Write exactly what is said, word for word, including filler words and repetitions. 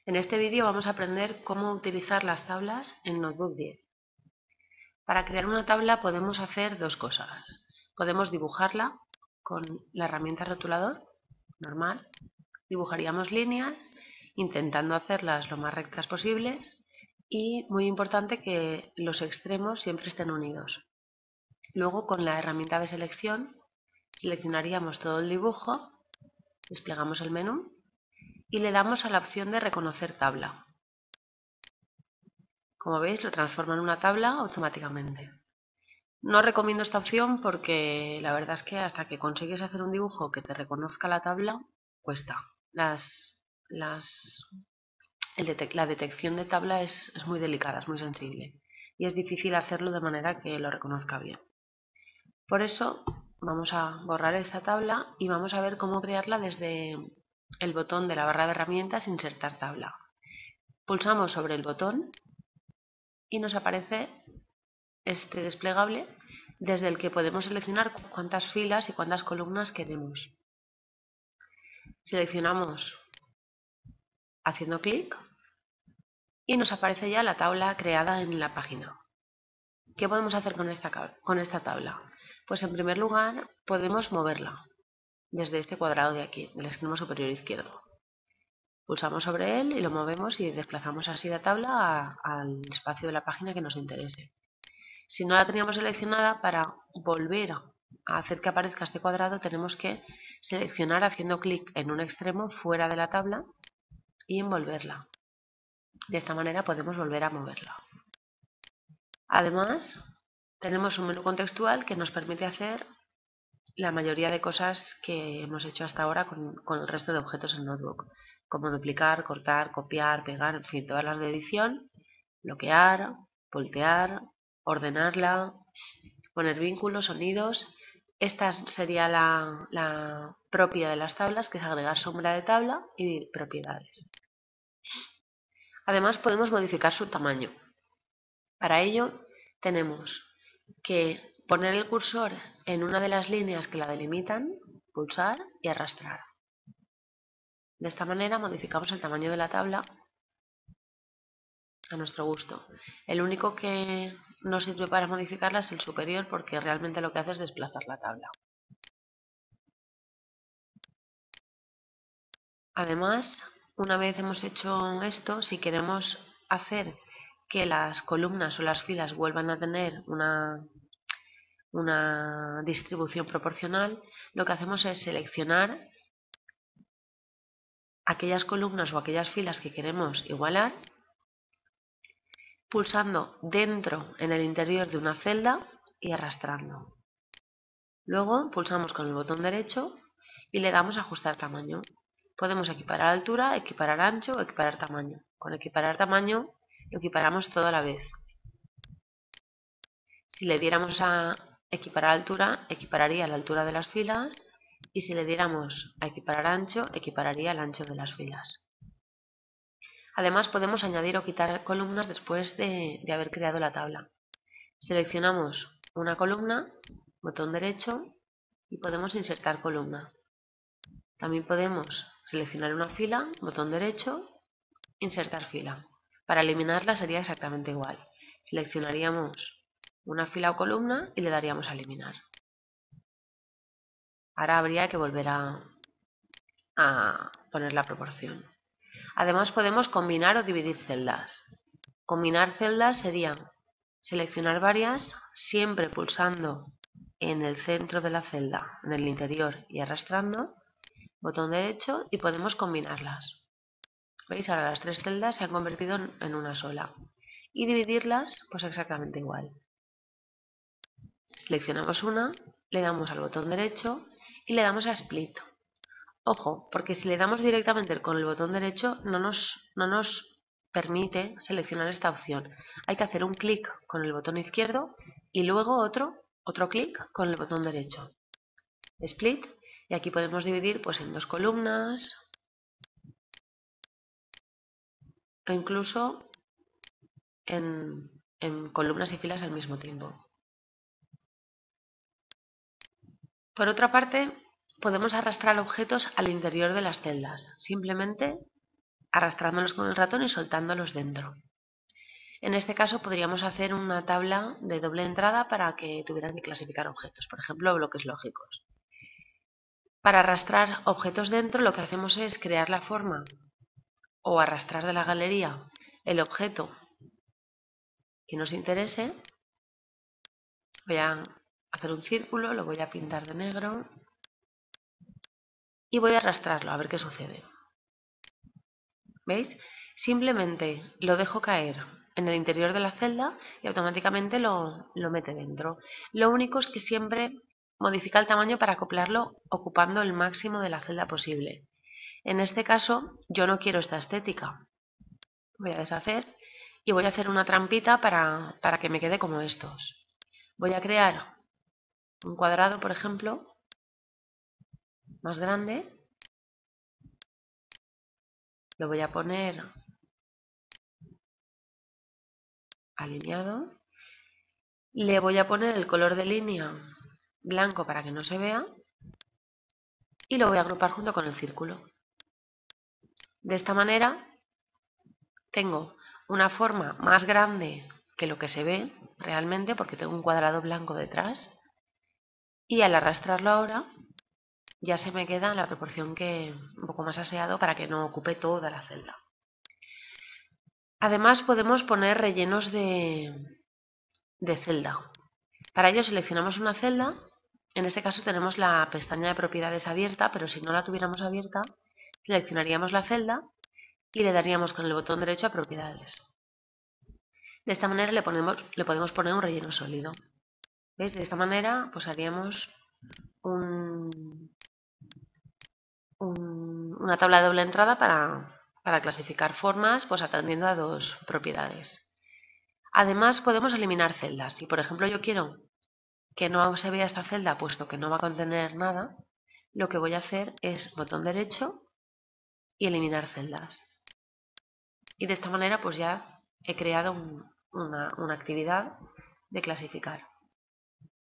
En este vídeo vamos a aprender cómo utilizar las tablas en Notebook diez. Para crear una tabla podemos hacer dos cosas. Podemos dibujarla con la herramienta rotulador, normal. Dibujaríamos líneas intentando hacerlas lo más rectas posibles y, muy importante, que los extremos siempre estén unidos. Luego, con la herramienta de selección, seleccionaríamos todo el dibujo, desplegamos el menú y le damos a la opción de reconocer tabla. Como veis, lo transforma en una tabla automáticamente. No recomiendo esta opción porque la verdad es que hasta que consigues hacer un dibujo que te reconozca la tabla, cuesta. Las, las, el detec la detección de tabla es, es muy delicada, es muy sensible y es difícil hacerlo de manera que lo reconozca bien. Por eso vamos a borrar esta tabla y vamos a ver cómo crearla desde el botón de la barra de herramientas Insertar tabla. Pulsamos sobre el botón y nos aparece este desplegable desde el que podemos seleccionar cuántas filas y cuántas columnas queremos. Seleccionamos haciendo clic y nos aparece ya la tabla creada en la página. ¿Qué podemos hacer con esta, con esta tabla? Pues en primer lugar podemos moverla desde este cuadrado de aquí, del extremo superior izquierdo. Pulsamos sobre él y lo movemos y desplazamos así la tabla a, al espacio de la página que nos interese. Si no la teníamos seleccionada, para volver a hacer que aparezca este cuadrado tenemos que seleccionar haciendo clic en un extremo fuera de la tabla y envolverla. De esta manera podemos volver a moverla. Además, tenemos un menú contextual que nos permite hacer la mayoría de cosas que hemos hecho hasta ahora con, con el resto de objetos en Notebook, como duplicar, cortar, copiar, pegar, en fin, todas las de edición, bloquear, voltear, ordenarla, poner vínculos, sonidos. Esta sería la, la propia de las tablas, que es agregar sombra de tabla y propiedades. Además podemos modificar su tamaño. Para ello tenemos que poner el cursor en una de las líneas que la delimitan, pulsar y arrastrar. De esta manera modificamos el tamaño de la tabla a nuestro gusto. El único que no sirve para modificarla es el superior, porque realmente lo que hace es desplazar la tabla. Además, una vez hemos hecho esto, si queremos hacer que las columnas o las filas vuelvan a tener una, una distribución proporcional, lo que hacemos es seleccionar aquellas columnas o aquellas filas que queremos igualar, pulsando dentro en el interior de una celda y arrastrando. Luego pulsamos con el botón derecho y le damos a ajustar tamaño. Podemos equiparar altura, equiparar ancho o equiparar tamaño. Con equiparar tamaño lo equiparamos todo a la vez. Si le diéramos a equiparar altura, equipararía la altura de las filas, y si le diéramos a equiparar ancho, equipararía el ancho de las filas. Además podemos añadir o quitar columnas después de, de haber creado la tabla. Seleccionamos una columna, botón derecho, y podemos insertar columna. También podemos seleccionar una fila, botón derecho, insertar fila. Para eliminarla sería exactamente igual. Seleccionaríamos una fila o columna y le daríamos a eliminar. Ahora habría que volver a, a poner la proporción. Además podemos combinar o dividir celdas. Combinar celdas sería seleccionar varias, siempre pulsando en el centro de la celda, en el interior, y arrastrando, botón derecho, y podemos combinarlas. ¿Veis? Ahora las tres celdas se han convertido en una sola. Y dividirlas, pues exactamente igual. Seleccionamos una, le damos al botón derecho y le damos a Split. Ojo, porque si le damos directamente con el botón derecho no nos, no nos permite seleccionar esta opción. Hay que hacer un clic con el botón izquierdo y luego otro, otro clic con el botón derecho. Split, y aquí podemos dividir pues en dos columnas o incluso en, en columnas y filas al mismo tiempo. Por otra parte, podemos arrastrar objetos al interior de las celdas. Simplemente arrastrándolos con el ratón y soltándolos dentro. En este caso podríamos hacer una tabla de doble entrada para que tuvieran que clasificar objetos, por ejemplo, bloques lógicos. Para arrastrar objetos dentro lo que hacemos es crear la forma o arrastrar de la galería el objeto que nos interese. Voy a hacer un círculo, lo voy a pintar de negro y voy a arrastrarlo a ver qué sucede. ¿Veis? Simplemente lo dejo caer en el interior de la celda y automáticamente lo, lo mete dentro. Lo único es que siempre modifica el tamaño para acoplarlo ocupando el máximo de la celda posible. En este caso yo no quiero esta estética. Voy a deshacer y voy a hacer una trampita para, para que me quede como estos. Voy a crear un cuadrado, por ejemplo, más grande. Lo voy a poner alineado. Le voy a poner el color de línea blanco para que no se vea. Y lo voy a agrupar junto con el círculo. De esta manera tengo una forma más grande que lo que se ve realmente porque tengo un cuadrado blanco detrás. Y al arrastrarlo ahora ya se me queda en la proporción que un poco más aseado para que no ocupe toda la celda. Además podemos poner rellenos de, de celda. Para ello seleccionamos una celda. En este caso tenemos la pestaña de propiedades abierta, pero si no la tuviéramos abierta, seleccionaríamos la celda y le daríamos con el botón derecho a propiedades. De esta manera le, ponemos, le podemos poner un relleno sólido. ¿Veis? De esta manera pues haríamos un, un, una tabla de doble entrada para, para clasificar formas pues atendiendo a dos propiedades. Además podemos eliminar celdas. Si por ejemplo yo quiero que no se vea esta celda puesto que no va a contener nada, lo que voy a hacer es botón derecho y eliminar celdas. Y de esta manera pues ya he creado un, una, una actividad de clasificar.